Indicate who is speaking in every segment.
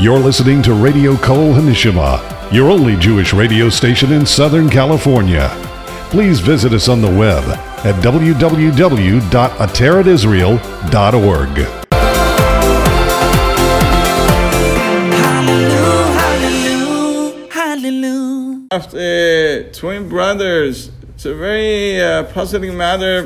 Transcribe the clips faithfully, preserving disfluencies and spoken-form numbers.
Speaker 1: You're listening to Radio Kol Hanishima, your only Jewish radio station in Southern California. Please visit us on the web at w w w dot ateret israel dot org.
Speaker 2: Hallelujah, hallelujah.
Speaker 3: After twin brothers, it's a very uh, puzzling matter.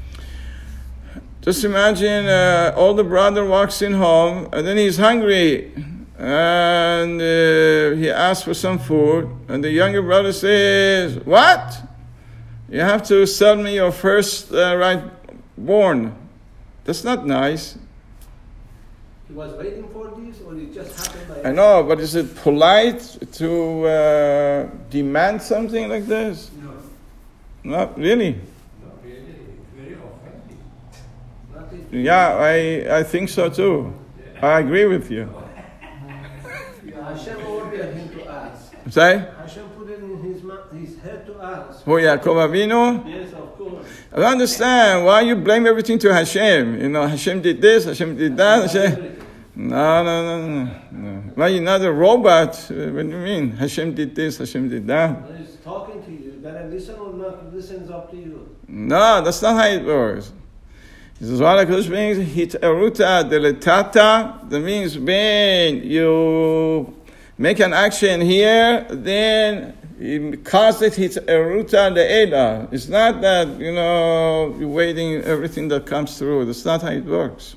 Speaker 3: Just imagine uh, older brother walks in home and then he's hungry and uh, he asks for some food and the younger brother says, "What? You have to sell me your first uh, right born." That's not nice.
Speaker 4: He was waiting for this, or it just happened like
Speaker 3: I know, but is it polite to uh, demand something like this?
Speaker 4: No.
Speaker 3: Not really.
Speaker 4: Not really. Very offensive. Nothing.
Speaker 3: Yeah, I, I think so too. I agree with you.
Speaker 4: Hashem ordered him to ask.
Speaker 3: Say?
Speaker 4: Hashem put it in his mouth, his head to ask.
Speaker 3: Who, Yaakov Avinu?
Speaker 4: Yes, of course.
Speaker 3: I don't understand why you blame everything to Hashem. You know, Hashem did this, Hashem did that. Hashem. No, no, no, no, no. Why you're not a robot? What do you mean? Hashem did this, Hashem did that.
Speaker 4: He's talking to you. You gotta listen or not listen is up to you.
Speaker 3: No, that's not how it works. This is what HaKadosh means, hit eruta deletata. That means when you make an action here, then it causes hit eruta le'ela. It's not that, you know, you're waiting everything that comes through. That's not how it works.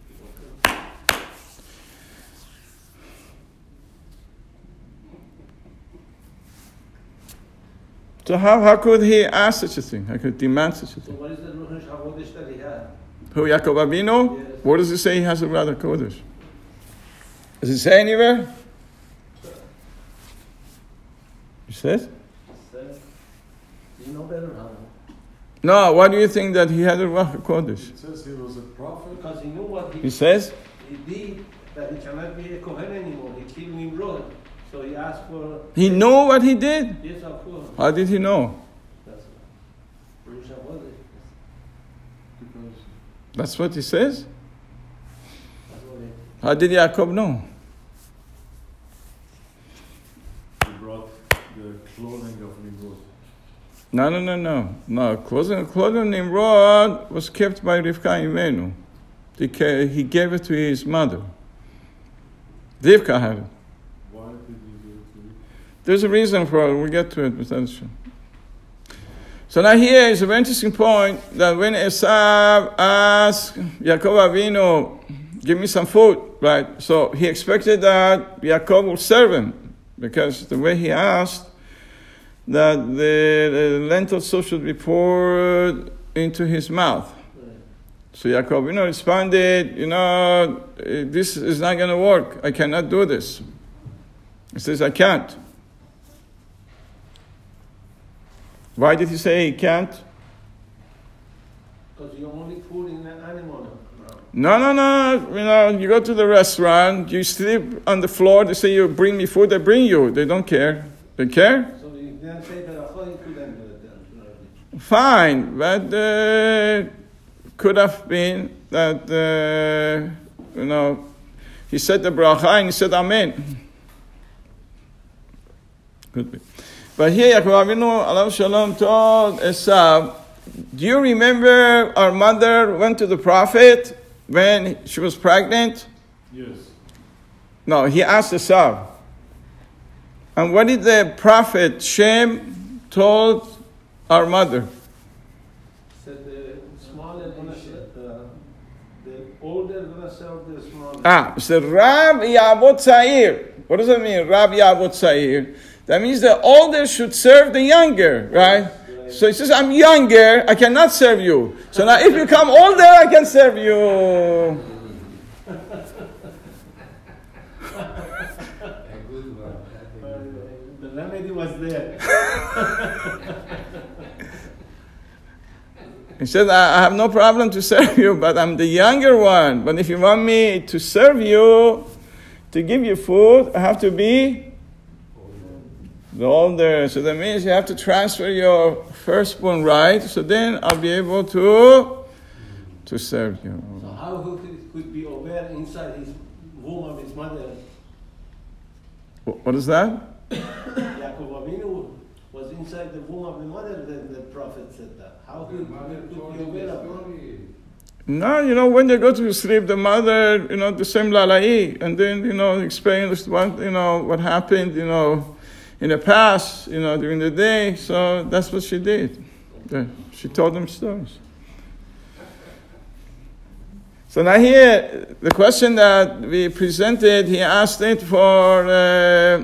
Speaker 3: So how, how could he ask such a thing? How could he demand such a
Speaker 4: So
Speaker 3: thing?
Speaker 4: what is the Ruach HaKodesh that he had?
Speaker 3: Who, Yaakov Avinu?
Speaker 4: Yes.
Speaker 3: What does it say he has a Ruach HaKodesh? Does it say anywhere? It says?
Speaker 4: Says, you know better, huh?
Speaker 3: No, why do you think that he had a Ruach HaKodesh?
Speaker 5: It says he was a prophet.
Speaker 4: Because he knew what he,
Speaker 3: He says?
Speaker 4: he did, that he cannot be a Kohen anymore. He killed Nimrod. So he asked for...
Speaker 3: He knew what he did?
Speaker 4: Yes, of course.
Speaker 3: How did he know?
Speaker 4: That's Ruach HaKodesh.
Speaker 5: Because
Speaker 3: That's what he says?
Speaker 4: That's what it
Speaker 3: How did Yaakov know?
Speaker 5: he brought the clothing of Nimrod.
Speaker 3: No, no, no, no. No, clothing, clothing of Nimrod was kept by Rivka Imenu. He, ca- he gave it to his mother. Rivka had it.
Speaker 5: Why did he give it to you?
Speaker 3: There's a reason for it. We'll get to it. But that's so now here is a very interesting point that when Esav asked Yaakov Avinu, "Give me some food," right? So he expected that Yaakov would serve him because the way he asked that the, the lentil soup should be poured into his mouth. So Yaakov Avinu responded, "You know, this is not going to work. I cannot do this." He says, "I can't." Why did he say he can't?
Speaker 4: Because you only put in an animal.
Speaker 3: No, no, no. You know, you go to the restaurant, you sleep on the floor, they say, "You bring me food," they bring you. They don't care. They care?
Speaker 4: So you didn't say that according to them.
Speaker 3: Fine, but uh, could have been that, uh, you know, he said the bracha and he said amen. Could be. But here Yaakov Avinu, alav shalom, told Esav, "Do you remember our mother went to the prophet when she was pregnant?"
Speaker 5: Yes.
Speaker 3: No, he asked Esav. And what did the prophet Shem told our mother?
Speaker 4: Said the smaller gonna serve, uh, the older gonna serve the smaller.
Speaker 3: Ah, it said Rab Yavot Tza'ir. What does that mean, Rab Yavot Tza'ir? That means the older should serve the younger, right?
Speaker 4: Right.
Speaker 3: So he says, "I'm younger, I cannot serve you. So now if you come older, I can serve you."
Speaker 4: A good one. The remedy was there.
Speaker 3: He said, I I have no problem to serve you, but I'm the younger one. But if you want me to serve you, to give you food, I have to be the older. So that means you have to transfer your firstborn right, so then I'll be able to to serve you.
Speaker 4: So how could it could be over inside his womb of his mother?
Speaker 3: What is that?
Speaker 4: Yaakov Avinu was inside the womb of the mother, then the prophet said that. How could you
Speaker 3: No, you know, when they go to sleep, the mother, you know, the same lalai, and then, you know, explain what, you know, what happened, you know, in the past, you know, during the day. So that's what she did. She told them stories. So now here, the question that we presented, he asked it for uh,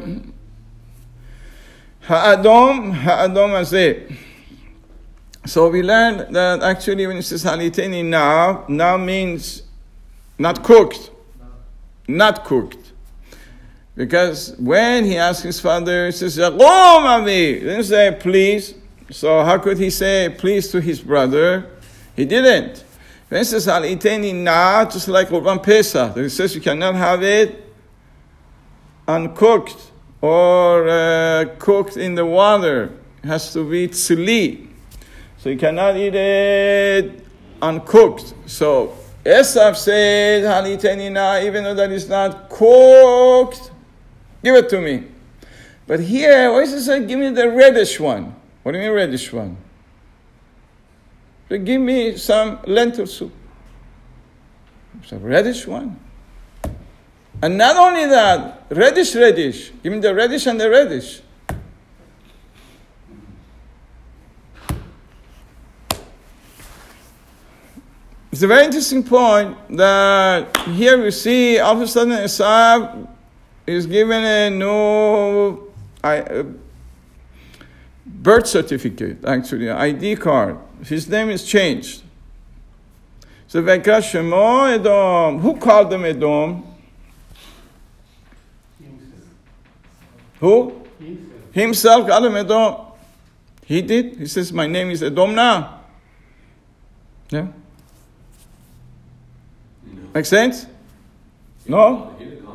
Speaker 3: Ha'adom, Ha'adom Azeh. So we learned that actually when it says Haliteni now, now means not cooked. Not cooked. Because when he asked his father, he says, Yakom Avi. He didn't say please. So how could he say please to his brother? He didn't. When it says Haliteni now, just like Qurban Pesach, he says you cannot have it uncooked or uh, cooked in the water. It has to be tzili. So you cannot eat it uncooked. So Esav said, Haliteni na, even though that is not cooked, give it to me. But here, why does it say, give me the reddish one? What do you mean reddish one? So give me some lentil soup. It's a reddish one. And not only that, reddish, reddish. Give me the reddish and the reddish. It's a very interesting point that here we see all of a sudden Esav is given a new uh, birth certificate, actually, an I D card. His name is changed. So Vayikra Shemo Edom. Who called them Edom? Himself. Who? Himself. Himself called him Edom. He did. He says, my name is Edom now. Yeah. Make sense? No?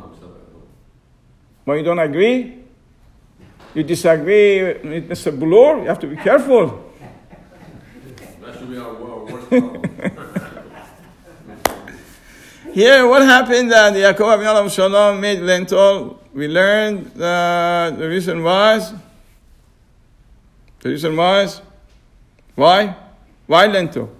Speaker 3: Well, you don't agree? You disagree with Mister Bulur? You have to be careful.
Speaker 5: That should be our worst problem.
Speaker 3: Here, what happened that Yaakov Avinu Shalom made lentil? We learned that the reason was, the reason was, why? Why lentil?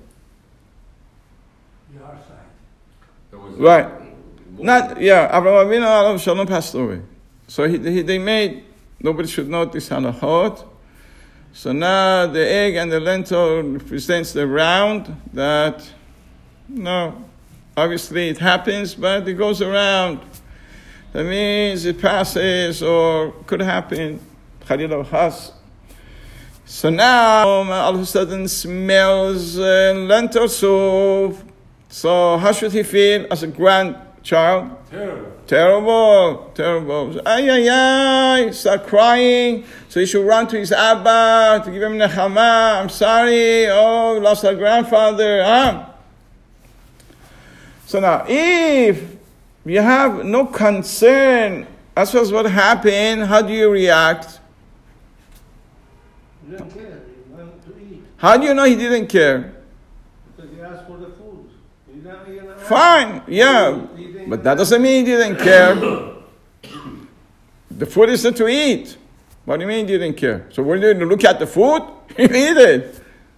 Speaker 3: Right. Not, yeah, Avraham Avinu Alav Shalom passed away. So he, he, they made, nobody should know this halachot. So now the egg and the lentil represents the round that, no, obviously it happens, but it goes around. That means it passes or could happen. Khalil Khas. So now all of a sudden smells uh, lentil soup. So how should he feel as a grandchild?
Speaker 5: Terrible.
Speaker 3: Terrible, terrible. Ay, ay, ay, start crying. So he should run to his Abba to give him nechama. I'm sorry. Oh, we lost our grandfather. Huh? So now, if you have no concern as far as what happened, how do you react?
Speaker 4: He didn't care. He wanted to eat.
Speaker 3: How do you know he didn't care?
Speaker 4: Because he asked for the food. He didn't even ask.
Speaker 3: Fine, yeah. But that doesn't mean he didn't care. The food isn't to eat. What do you mean he didn't care? So when you look at the food, you eat it.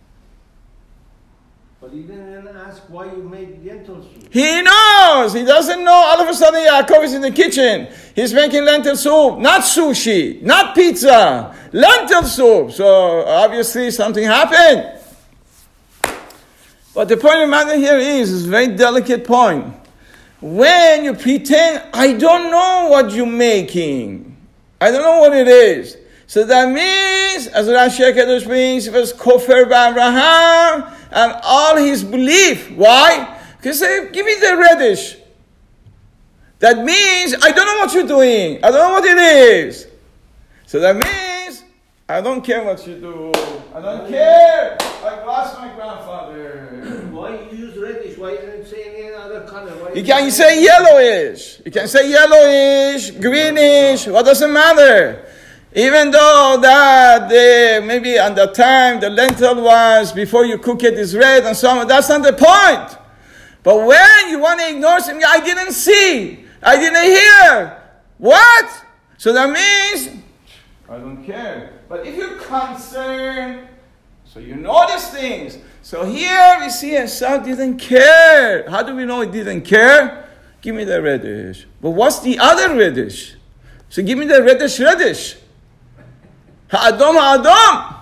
Speaker 4: But he didn't ask why you made lentil soup.
Speaker 3: He knows. He doesn't know. All of a sudden, Yaakov is in the kitchen. He's making lentil soup. Not sushi. Not pizza. Lentil soup. So obviously something happened. But the point of the matter here is, it's a very delicate point. When you pretend, I don't know what you're making. I don't know what it is. So that means, as Rashi HaKadosh means, it was Kofer B'Avraham and all his belief. Why? Because he said, give me the reddish. That means, I don't know what you're doing. I don't know what it is. So that means, I don't care what you do. I don't care. I lost my grandfather.
Speaker 4: Why you use reddish? Why you didn't say any other color? Why
Speaker 3: You can say yellowish. You can say yellowish, greenish. What does it matter? Even though that uh, maybe at the time the lentil was before you cook it is red and so on. That's not the point. But when you want to ignore something, I didn't see, I didn't hear. What? So that means, I don't care. But if you're concerned, so you notice things. So here we see Esau didn't care. How do we know he didn't care? Give me the reddish. But what's the other reddish? So give me the reddish reddish. Ha'adam ha'adam.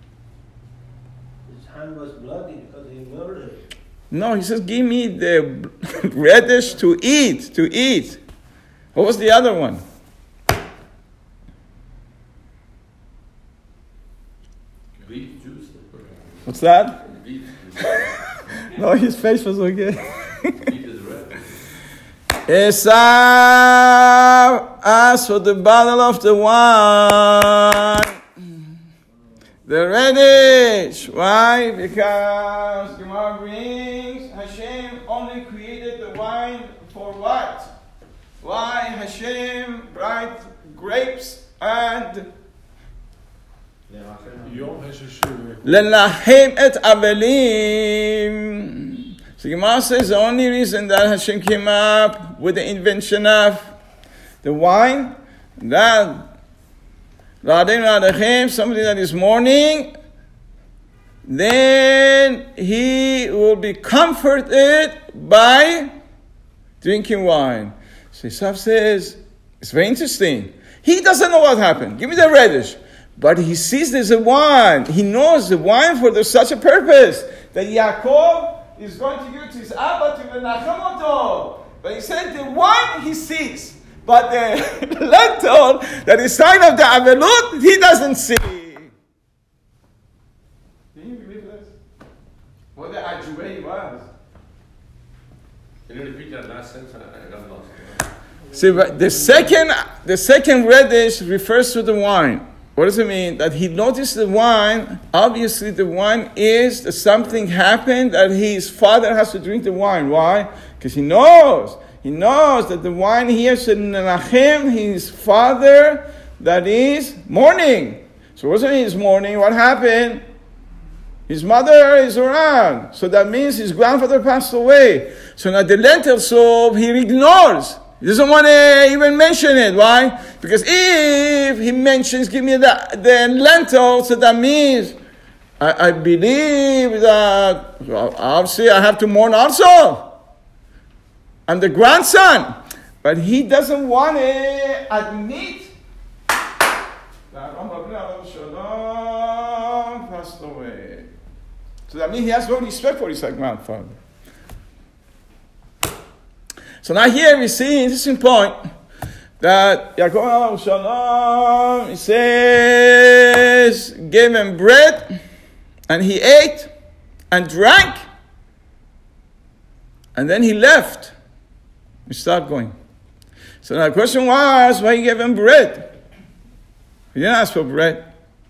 Speaker 4: His hand was bloody because he murdered.
Speaker 3: No, he says, give me the reddish to eat, to eat. What was the other one?
Speaker 5: Beet juice.
Speaker 3: What's that?
Speaker 5: Beet.
Speaker 3: No, his face was okay.
Speaker 5: Beet is red.
Speaker 3: Esau asked for the bottle of the wine. The reddish. Why? Because Gemara brings Hashem only created the wine for what? Why Hashem brought grapes and
Speaker 5: Yom HaShishur.
Speaker 3: Lelachem et avelim. So Gemara says the only reason that Hashem came up with the invention of the wine, that somebody that is mourning, then he will be comforted by drinking wine. So Esau says, it's very interesting. He doesn't know what happened. Give me the reddish. But he sees there's a wine. He knows the wine for there's such a purpose that Yaakov is going to give it to his Abba to menachem oto. But he said the wine he sees. But the lentil that is sign of the Avelut, he doesn't see. Can you believe this? What the Ajuvei was.
Speaker 5: Can you repeat that last sentence? I got lost.
Speaker 3: See, but the second, the second reddish refers to the wine. What does it mean? That he noticed the wine. Obviously, the wine is that something happened that his father has to drink the wine. Why? Because he knows. He knows that the wine here should menachem his father that is mourning. So what does it mean he's mourning? What happened? His mother is around. So that means his grandfather passed away. So now the lentil soup he ignores. He doesn't want to even mention it. Why? Because if he mentions, give me the, the lentil, so that means I, I believe that, well, obviously I have to mourn also. I'm the grandson. But he doesn't want to admit that Shalom passed away. So that means he has no respect for his grandfather. So now here we see an interesting point that Yaakov Shalom, he says, gave him bread and he ate and drank and then he left. He stopped going. So now the question was, why he gave him bread? He didn't ask for bread.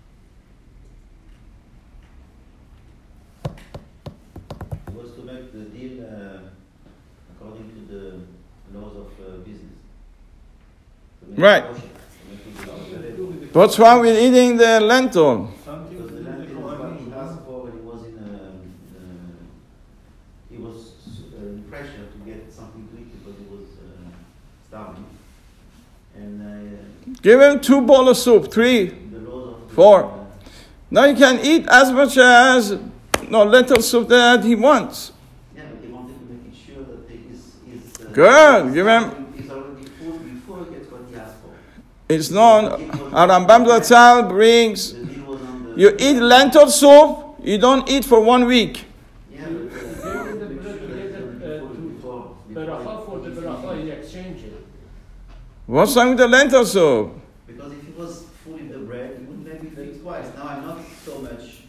Speaker 6: It was to make the deal uh, according to the laws of uh, business. To make
Speaker 3: Right.
Speaker 6: the motion, to make the-
Speaker 3: What's wrong with eating the lentil?
Speaker 4: Something
Speaker 6: Because
Speaker 4: to
Speaker 6: the
Speaker 4: do with
Speaker 6: lentil
Speaker 4: the
Speaker 6: was what
Speaker 4: Kohanim.
Speaker 6: he asked for when he was in uh, uh, he was uh, in pressure to get something to eat because he was uh, starving. And uh,
Speaker 3: Give him two bowls of soup, three.
Speaker 6: the laws of
Speaker 3: Four.
Speaker 6: Uh,
Speaker 3: Now you can eat as much as no lentil soup that he wants.
Speaker 6: yeah, but he wanted to make it sure that he is, is uh,
Speaker 3: Good, give him-
Speaker 6: He's already full before he gets what he asked for.
Speaker 3: It's known. Rambam Zatzal brings.
Speaker 6: The deal was on the.
Speaker 3: You eat lentil soup, you don't eat for one week.
Speaker 6: Yeah, but uh,
Speaker 7: Gave the bread to get the, uh,
Speaker 6: before,
Speaker 7: to
Speaker 6: before,
Speaker 7: Beracha for the Beracha, he exchanged it.
Speaker 3: What's wrong with the lentil soup?
Speaker 6: because if he was full in the bread, he wouldn't maybe think twice. Now I'm not so much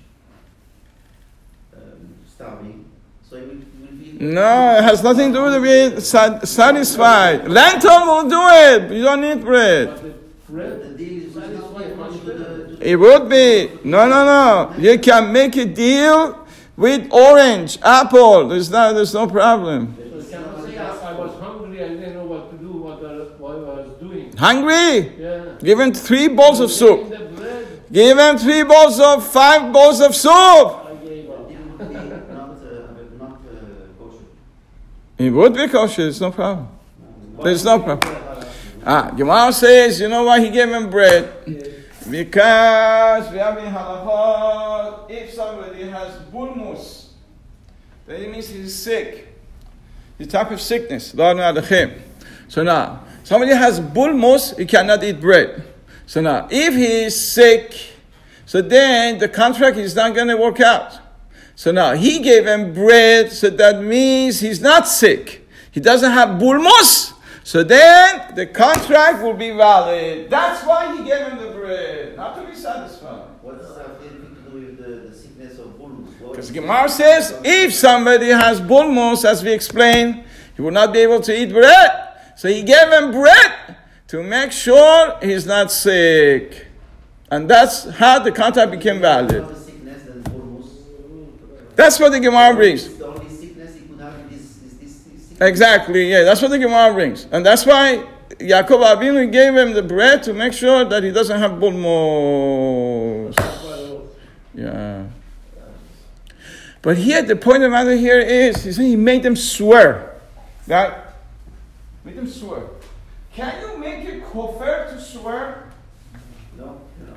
Speaker 6: um, starving, so he will, will be.
Speaker 3: No, it has nothing to do with being sat- satisfied. Lentil will do it. You don't need bread.
Speaker 7: But the
Speaker 6: The
Speaker 7: bread,
Speaker 6: deal is
Speaker 7: That is
Speaker 6: not
Speaker 7: why
Speaker 6: get much to the. To the
Speaker 3: It would be. No, no, no. You can make a deal with orange, apple. There's no, there's no problem.
Speaker 7: so can I say I, I was hungry, I didn't know what to do, what I, what I was doing.
Speaker 3: Hungry?
Speaker 7: Yeah.
Speaker 3: Give him three bowls of soup.
Speaker 7: The bread,
Speaker 3: Give him three bowls of, five bowls of soup.
Speaker 7: I gave up.
Speaker 6: deal would be not uh, not uh, kosher.
Speaker 3: It would be kosher. There's no problem. There's no problem. Ah, Gemara says, you know why he gave him bread? Because we have in halachot, if somebody has bulmus, then it means he's sick. The type of sickness. So now, somebody has bulmus, he cannot eat bread. So now, if he is sick, so then the contract is not going to work out. So now, he gave him bread, so that means he's not sick. He doesn't have bulmus. So then, the contract will be valid. That's why he gave him the bread, not to be satisfied.
Speaker 6: What does that have anything to do with the, the sickness of bulmus?
Speaker 3: Because Gemara says, if somebody has bulmus, as we explained, he will not be able to eat bread. So he gave him bread to make sure he's not sick. And that's how the contract became valid.
Speaker 6: More sickness than bulmus.
Speaker 3: That's what the Gemara brings.
Speaker 6: The only sickness he could have is this, is this sickness.
Speaker 3: Exactly, yeah, that's what the Gemara brings. And that's why Yaakov Avinu gave him the bread to make sure that he doesn't have bulmus. Yeah. But here, the point of the matter here is, he said he made them swear. Right? Made them swear. Can you make a kofar to swear?
Speaker 6: No, no.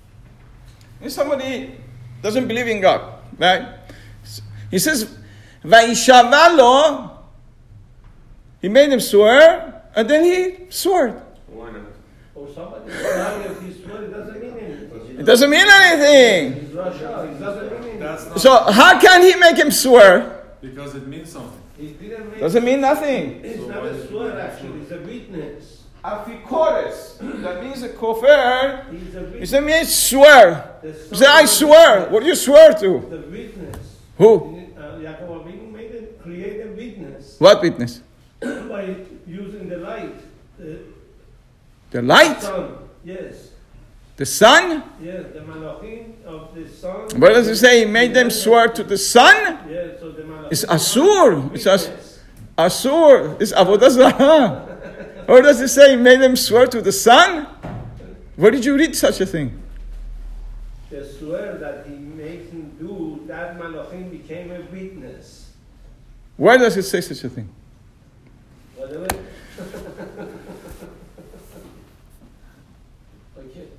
Speaker 3: If somebody doesn't believe in God, right? He says, Vaishavalo, he made him swear, and then he swore.
Speaker 5: Why not?
Speaker 7: Or somebody if he swear, it doesn't mean anything.
Speaker 3: It doesn't mean anything.
Speaker 7: He's Russia, it doesn't mean anything.
Speaker 5: That's not
Speaker 3: So how can he make him swear?
Speaker 5: because it means something.
Speaker 7: He didn't make
Speaker 3: Doesn't mean nothing.
Speaker 7: It's
Speaker 5: So
Speaker 7: not
Speaker 5: why
Speaker 7: a
Speaker 5: is it
Speaker 7: swear
Speaker 5: not
Speaker 7: actually, it's a witness.
Speaker 3: Afikoris, that means a kofar.
Speaker 7: He's a
Speaker 3: He
Speaker 7: witness.
Speaker 3: said, means swear.
Speaker 7: The
Speaker 3: He said, I
Speaker 7: son
Speaker 3: swear. What do you swear to?
Speaker 7: The witness.
Speaker 3: Who?
Speaker 7: Uh, Yaakov Avinu made it, create a witness
Speaker 3: What witness?
Speaker 7: by using the light. The
Speaker 3: The light?
Speaker 7: sun, yes.
Speaker 3: The sun?
Speaker 7: Yes, the malachim of the sun.
Speaker 3: What does it say? He made them swear to the sun?
Speaker 7: Yes, so the malachim.
Speaker 3: It's Asur. It's as,
Speaker 7: Witness.
Speaker 3: Asur. It's Avodah Zarah. Or does it say he made them swear to the sun? Where did you read such a thing?
Speaker 7: The swear that he makes him do, that malachim became a witness.
Speaker 3: Where does it say such a thing?
Speaker 7: Whatever. Okay.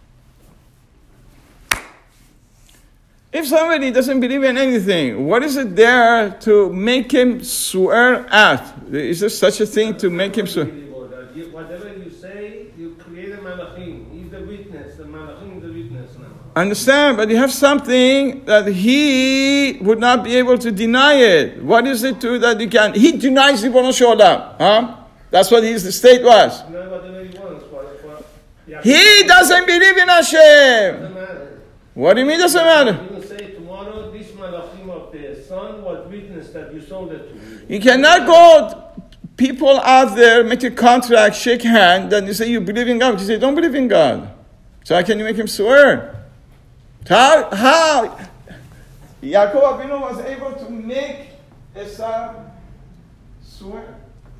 Speaker 3: If somebody doesn't believe in anything, what is it there to make him swear at? Is there such a thing to make him swear?
Speaker 7: You- Whatever you say, you create a malachim. He's the witness. The malachim is the witness now.
Speaker 3: Understand, but you have something that he would not be able to deny it. What is it to that you can? He denies Ribono Shel Olam, huh? That's what his state was.
Speaker 7: You know whatever he wants. For, for, yeah,
Speaker 3: He doesn't believe in Hashem.
Speaker 7: doesn't matter.
Speaker 3: What do you mean doesn't matter?
Speaker 7: You can say tomorrow this malachim of the sun was witness that you sold it to me.
Speaker 3: You cannot go, people out there make a contract, shake hand, then you say you believe in God. You say, don't believe in God. So how can you make him swear? How, how Yaakov Avinu was able to make Esau swear?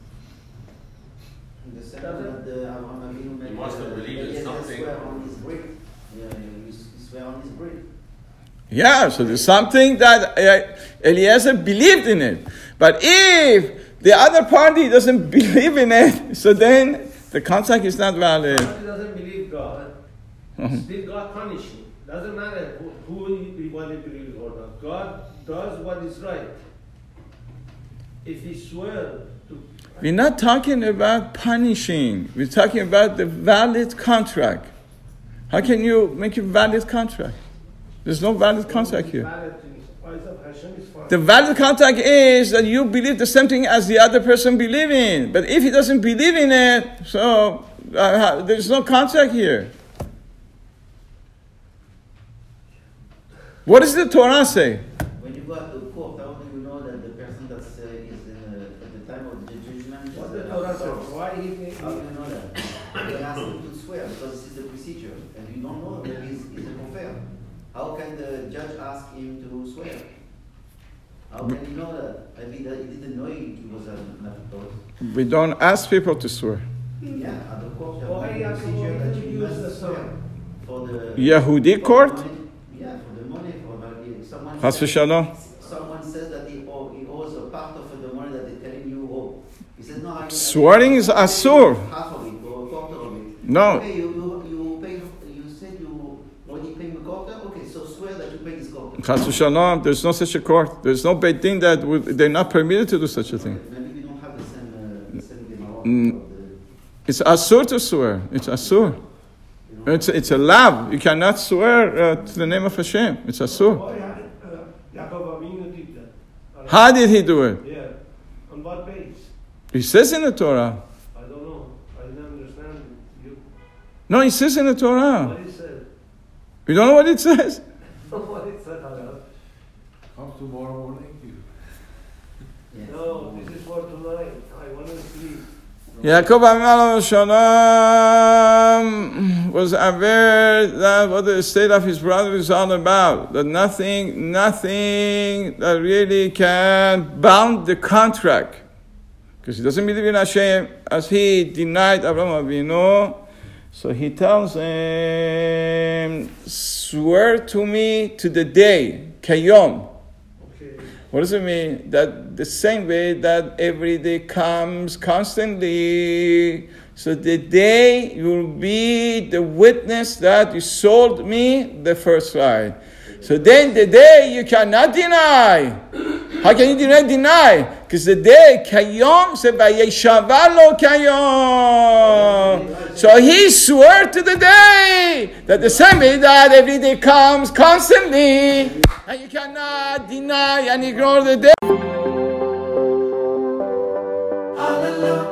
Speaker 6: The same that the Avraham Avinu made.
Speaker 5: He must have
Speaker 6: uh,
Speaker 5: believed in
Speaker 6: Eliezer
Speaker 5: something.
Speaker 6: swear on his bread. Yeah, he s- he swear on his bread.
Speaker 3: Yeah, so there's something that uh, Eliezer believed in it. But if the other party doesn't believe in it, so then the contract is not valid.
Speaker 7: Somebody doesn't believe God,
Speaker 3: Mhm.
Speaker 7: still God punish him. Doesn't matter who, who he, what he believes or not. God does what is right. If he swears to
Speaker 3: We're not talking about punishing. We're talking about the valid contract. How can you make a valid contract? There's no valid contract here.
Speaker 7: valid in the eyes of Hashem is fine.
Speaker 3: The valid contract is that you believe the same thing as the other person believe in. But if he doesn't believe in it, so uh, there's no contract here. What does the Torah say?
Speaker 6: When you go to court, how do you know that the person that uh, is in, uh, at the time of the judgment is
Speaker 7: What the
Speaker 6: uh,
Speaker 7: Torah
Speaker 6: out
Speaker 7: says?
Speaker 6: of sorrow?
Speaker 7: Why he, he,
Speaker 6: How do you know that? They ask him to swear because this is the procedure, and you don't know that he's, he's a kofar. How can the judge ask him to swear? How can he know that? Maybe that he didn't know he, he was a naftos.
Speaker 3: We don't ask people to swear.
Speaker 6: Yeah, at the court, you
Speaker 7: Why
Speaker 6: have
Speaker 7: you
Speaker 6: a
Speaker 7: have to
Speaker 6: procedure that
Speaker 7: use
Speaker 6: you
Speaker 7: the
Speaker 6: must swear
Speaker 7: son?
Speaker 6: for the
Speaker 3: Yehudi
Speaker 6: for the
Speaker 3: court?
Speaker 6: money- Yeah, for the money for the, someone.
Speaker 3: Chas v'shalom.
Speaker 6: Someone says that he, owe, he owes a part of the money that they're telling you owe. He says, no, I
Speaker 3: Swearing is asur.
Speaker 6: half of it, or
Speaker 3: No.
Speaker 6: Okay, you, you, you pay, you said you already paid the court. Okay, so swear that you paid this court.
Speaker 3: Chas v'shalom, there's no such a court. There's no Beit Din that would, they're not permitted to do such a thing.
Speaker 6: Maybe we don't have the same, uh, the same Gemara.
Speaker 3: Mm.
Speaker 6: of the-
Speaker 3: It's asur to swear. It's asur. It's, it's a lav. You cannot swear uh, to the name of Hashem. It's asur.
Speaker 7: Why had, uh, Yaakov Avinu did that?
Speaker 3: How did he do it?
Speaker 7: Yeah. On what base?
Speaker 3: He says in the Torah.
Speaker 7: I don't know. I didn't understand you.
Speaker 3: No, he says in the Torah.
Speaker 7: What he said.
Speaker 3: You don't know what it says?
Speaker 7: What it said, Halav.
Speaker 5: Come tomorrow morning. You.
Speaker 6: Yes.
Speaker 7: No, this is for tonight. I want to sleep.
Speaker 3: Yaakov Avinu Shalom was aware that what the state of his brother is all about. That nothing, nothing that really can bound the contract. Because he doesn't believe in Hashem, as he denied Avraham Avinu. So he tells him, swear to me to the day, Kayom.
Speaker 7: Okay.
Speaker 3: What does it mean? That the same way that every day comes constantly. So the day you will be the witness that you sold me the first ride. So then the day you cannot deny. How can you deny? Deny. Because the day, Kayom, se vayeshavalo Kayom. So he swore to the day that the same way that every day comes constantly. And you cannot deny and ignore the day.
Speaker 2: Hallelujah.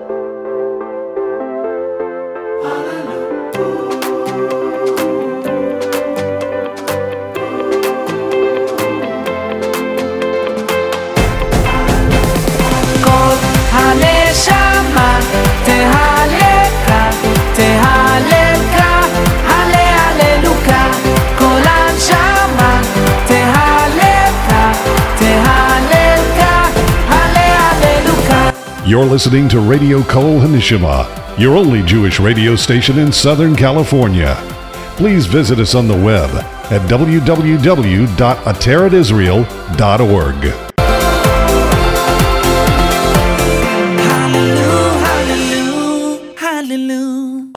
Speaker 8: הנשמה תהללך, תהללך, הלל הללוקה, כל הנשמה תהללך, תהללך, הלל הללוקה.
Speaker 1: You're listening to Radio Kol Hanishima, your only Jewish radio station in Southern California. Please visit us on the web at w w w dot ateret israel dot org.
Speaker 2: Hallelujah, hallelujah, hallelujah.